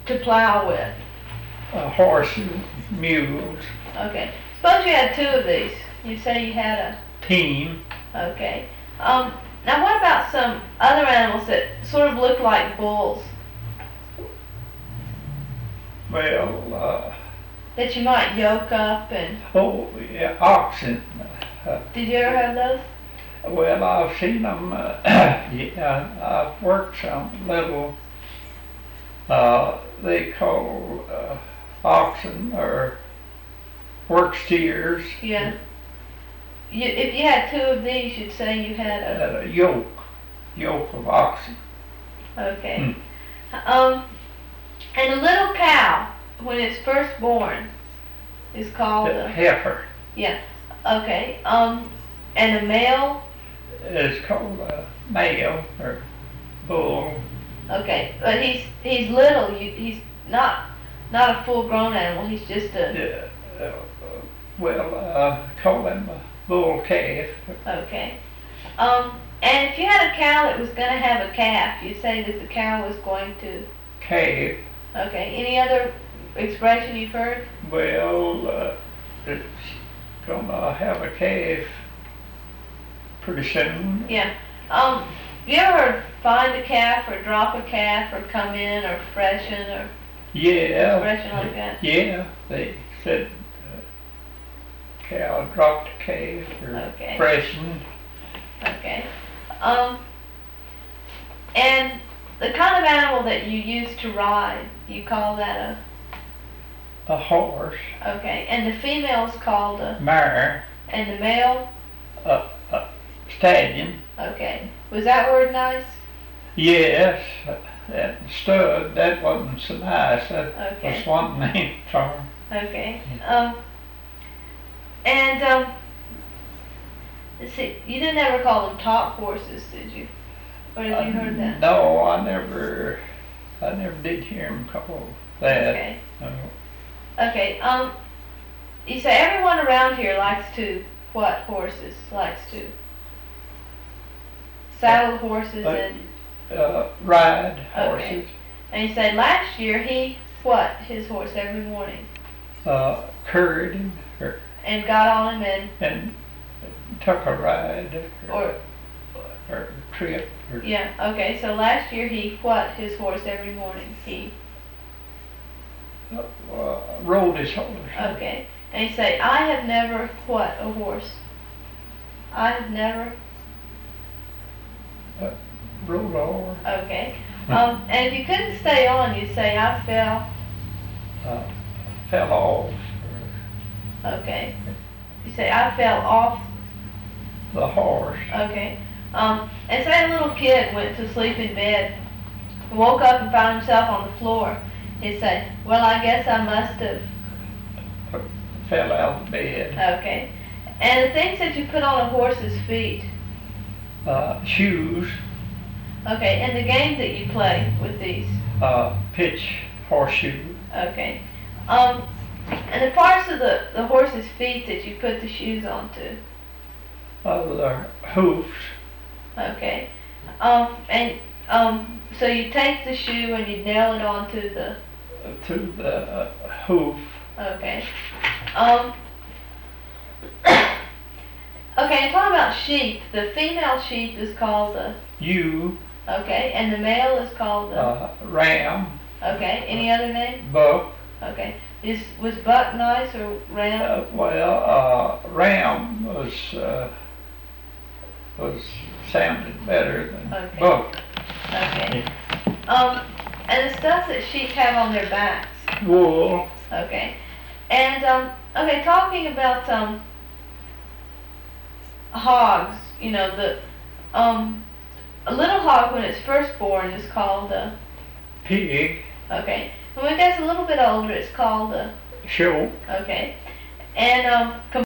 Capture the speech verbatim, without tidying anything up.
to plow with? Uh, horses, mules. Okay. Suppose you had two of these. You say you had Team. a, okay. Um, now what about some other animals that sort of look like bulls Well, uh, that you might yoke up and, oh, yeah, oxen. Uh, did you ever have those? well, I've seen them, uh, yeah, I've worked some little, uh, they call, uh, oxen or work steers. Yeah. You, if you had two of these, you'd say you had a, A yoke, yoke of oxen. okay. Um, and a little cow, when it's first born, is called A a, heifer yeah, okay. Um, and a male, is called a male or bull. okay, but he's, he's little, you, he's not, not a full-grown animal, he's just a, Yeah, uh, well, uh, call him a bull calf. okay. Um, and if you had a cow that was gonna have a calf, you say that the cow was going to, Calf, okay. Any other expression you've heard? well, uh, it's gonna have a calf pretty soon. Yeah. Um, you ever heard find a calf or drop a calf or come in or freshen or Yeah. expression like that? Yeah, they said uh, cow dropped a calf or Okay. freshened. Okay. Um, and the kind of animal that you use to ride, you call that A horse, a, okay. And the female's called a, mare, and the male, a, a stallion. okay. Was that word nice? Yes, that stud, that wasn't so nice. That Okay. was one name for him. Okay. Um, and, um, let's see, you didn't ever call them top horses, did you? Or have you heard that? No, I never, I never did hear him call that. Okay. No. Okay, um, you say everyone around here likes to, what horses likes to? Saddle horses Uh, and, Uh, ride horses, Okay. and you say last year he, what, his horse every morning? uh, curried or, And got on him and, and took a ride or, or, or trip or, yeah, okay, so last year he, what, his horse every morning? He, uh, rode his horse. okay, and you say, I have never, what, a horse? I have never, Rode a horse. okay. Um, and if you couldn't stay on, you'd say, I fell, Uh, fell off okay. You say, I fell off, the horse. okay. Um, and say a little kid went to sleep in bed, woke up and found himself on the floor. He'd say, well, I guess I must have, Fell out of bed. okay. And the things that you put on a horse's feet, Uh, shoes, okay, and the game that you play with these, uh, pitch, horseshoe, okay. Um, and the parts of the, the horse's feet that you put the shoes onto, uh, the hoofs, okay. Um, and, um, so you take the shoe and you nail it onto the, to the uh, hoof. okay. Um, okay, and talking about sheep, the female sheep is called the, Ewe, okay, and the male is called the, uh, ram, okay, any other name? buck. Okay, is, was buck nice or ram? Uh, well, uh, ram was, uh, was sounded better than Okay. buck. Okay. Um, and the stuff that sheep have on their backs, Wool, okay. And, um, okay, talking about, um, hogs, you know, the, um, a little hog when it's first born is called a, pig, okay. When it gets a little bit older, it's called a, show. okay. And, um,